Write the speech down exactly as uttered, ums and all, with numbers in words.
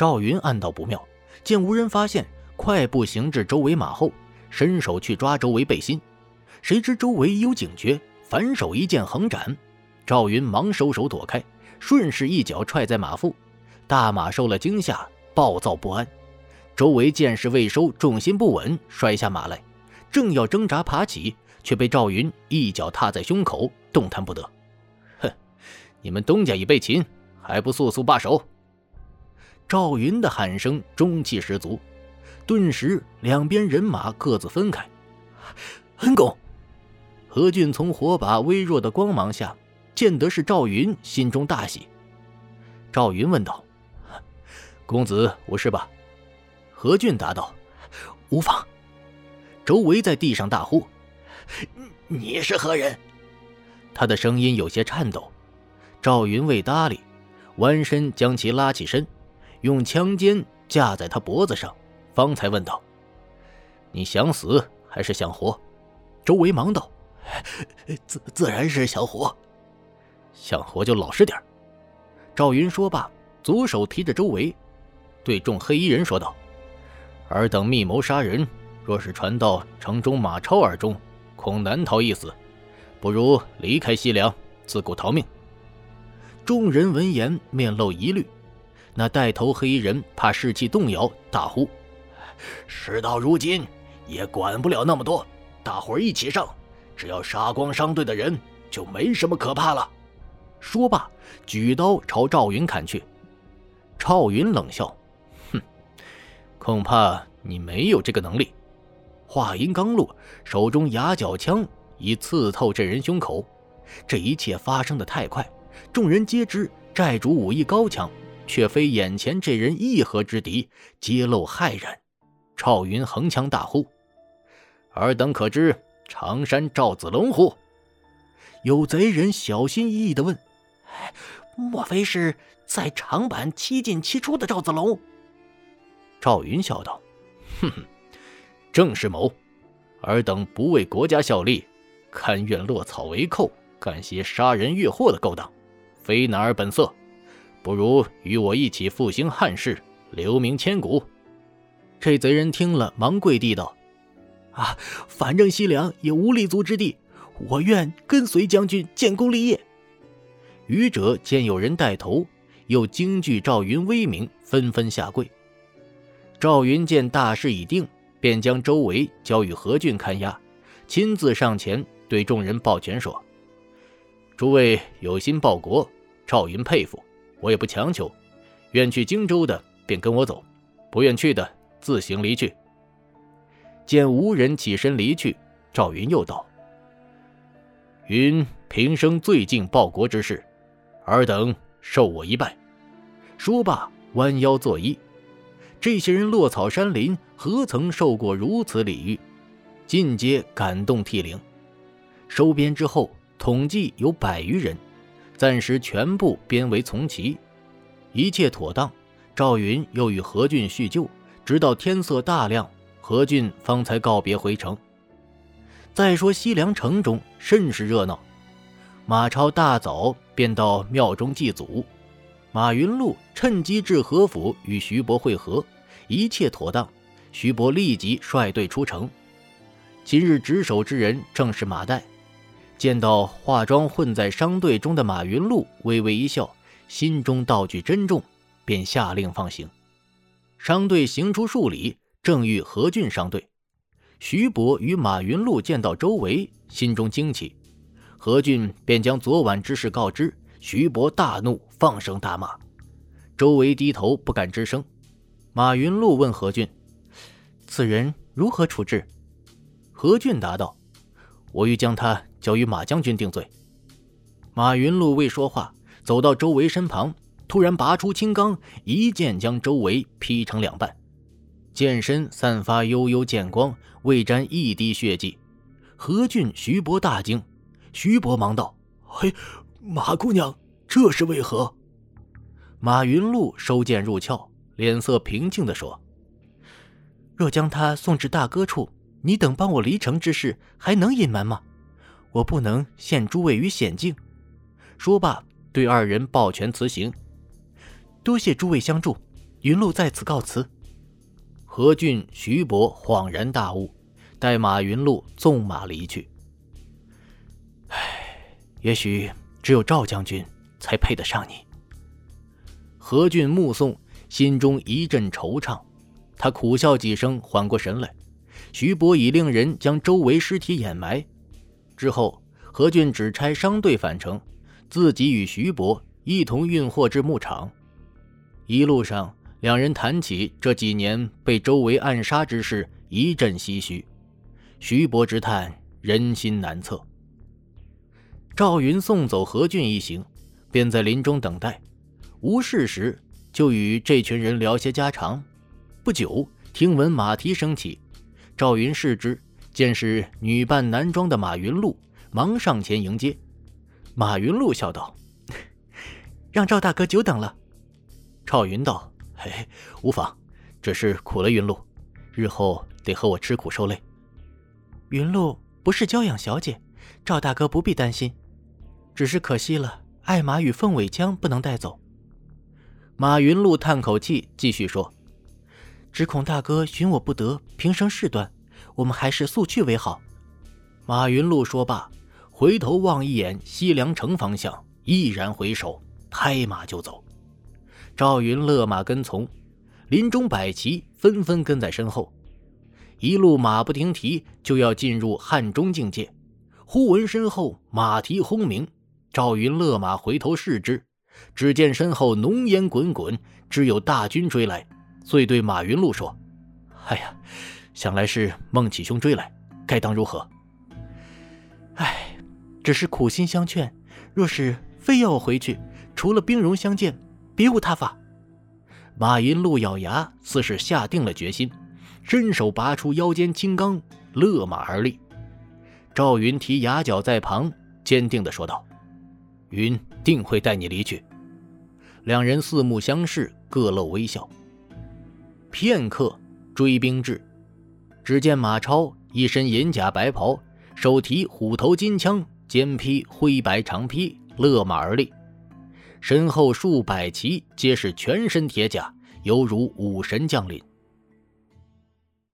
赵云暗道不妙，见无人发现，快步行至周围马后，伸手去抓周围背心。谁知周围已有警觉，反手一剑横斩。赵云忙收手躲开，顺势一脚踹在马腹，大马受了惊吓，暴躁不安。周围见势未收，重心不稳，摔下马来，正要挣扎爬起，却被赵云一脚踏在胸口，动弹不得。哼，你们东家已被擒，还不速速罢手！赵云的喊声中气十足，顿时两边人马各自分开。恩公！何俊从火把微弱的光芒下见得是赵云，心中大喜。赵云问道：公子无事吧？何俊答道：无妨。周围在地上大呼：你是何人？他的声音有些颤抖。赵云未搭理，弯身将其拉起身，用枪尖架在他脖子上，方才问道：你想死还是想活？周围忙道：自自然是想活。想活就老实点。赵云说罢，左手提着周围，对众黑衣人说道：尔等密谋杀人，若是传到城中马超耳中，恐难逃一死，不如离开西凉，自顾逃命。众人闻言面露疑虑，那带头黑衣人怕士气动摇，大呼：事到如今也管不了那么多，大伙儿一起上，只要杀光商队的人，就没什么可怕了。说罢，举刀朝赵云砍去。赵云冷笑：哼，恐怕你没有这个能力。话音刚落，手中牙角枪已刺透这人胸口。这一切发生的太快，众人皆知寨主武艺高强，却非眼前这人一合之敌，皆露骇然。赵云横枪大呼：尔等可知常山赵子龙乎？有贼人小心翼翼地问：莫非是在长坂七进七出的赵子龙？赵云笑道：哼哼，正是谋。尔等不为国家效力，甘愿落草为寇，干些杀人越货的勾当，非男儿本色，不如与我一起复兴汉室，留名千古。这贼人听了，忙跪地道：啊，反正西凉也无立足之地，我愿跟随将军建功立业。余者见有人带头，又惊惧赵云威名，纷纷下跪。赵云见大势已定，便将周围交与何俊看押，亲自上前对众人抱拳说：诸位有心报国，赵云佩服，我也不强求，愿去荆州的便跟我走，不愿去的自行离去。见无人起身离去，赵云又道：云平生最敬报国之事，尔等受我一拜。说罢弯腰作揖。这些人落草山林，何曾受过如此礼遇，尽皆感动涕零。收编之后，统计有百余人，暂时全部编为从骑。一切妥当，赵云又与何俊叙旧，直到天色大亮，何俊方才告别回城。再说西凉城中甚是热闹，马超大早便到庙中祭祖，马云禄趁机至何府与徐伯会合，一切妥当，徐伯立即率队出城。今日值守之人正是马岱，见到化妆混在商队中的马云禄，微微一笑，心中道具珍重，便下令放行。商队行出数里，正遇何俊商队。徐伯与马云禄见到周围，心中惊奇，何俊便将昨晚之事告知。徐伯大怒，放声大骂。周围低头不敢吱声。马云禄问何俊：此人如何处置？何俊答道：我欲将他交与马将军定罪。马云禄未说话，走到周围身旁，突然拔出青钢，一剑将周围劈成两半。剑身散发悠悠剑光，未沾一滴血迹。何俊、徐伯大惊。徐伯忙道：嘿，马姑娘，这是为何？马云禄收剑入鞘，脸色平静地说：若将他送至大哥处，你等帮我离城之事还能隐瞒吗？我不能陷诸位于险境。说罢对二人抱拳辞行：多谢诸位相助， 云路在此告辞。何俊、徐伯恍然大悟，待马云路纵马离去。唉，也许只有赵将军才配得上你。何俊目送，心中一阵惆怅，他苦笑几声，缓过神来。徐伯已令人将周围尸体掩埋。之后，何俊只差商队返程，自己与徐伯一同运货至牧场。一路上，两人谈起这几年被周围暗杀之事，一阵唏嘘。徐伯直叹人心难测。赵云送走何俊一行，便在林中等待。无事时就与这群人聊些家常。不久，听闻马蹄声起，赵云视之，见是女扮男装的马云路，忙上前迎接。马云路笑道：让赵大哥久等了。赵云道：嘿，无妨，只是苦了云路，日后得和我吃苦受累。云路不是娇养小姐，赵大哥不必担心，只是可惜了爱马与凤尾枪不能带走。马云路叹口气，继续说：只恐大哥寻我不得，平生事端，我们还是速去为好。马云路说罢，回头望一眼西凉城方向，毅然回首，拍马就走。赵云勒马跟从，林中百骑纷纷跟在身后，一路马不停蹄，就要进入汉中境界。忽闻身后马蹄轰鸣，赵云勒马回头视之，只见身后浓烟滚滚，只有大军追来，遂对马云路说：哎呀，想来是孟启兄追来，该当如何？唉，只是苦心相劝，若是非要我回去，除了兵戎相见，别无他法。马云路咬牙，似是下定了决心，伸手拔出腰间青钢，勒马而立。赵云提牙角在旁，坚定地说道：云定会带你离去。两人四目相视，各露微笑。片刻，追兵至，只见马超一身银甲白袍，手提虎头金枪，肩披灰白长披，勒马而立。身后数百骑皆是全身铁甲，犹如武神降临。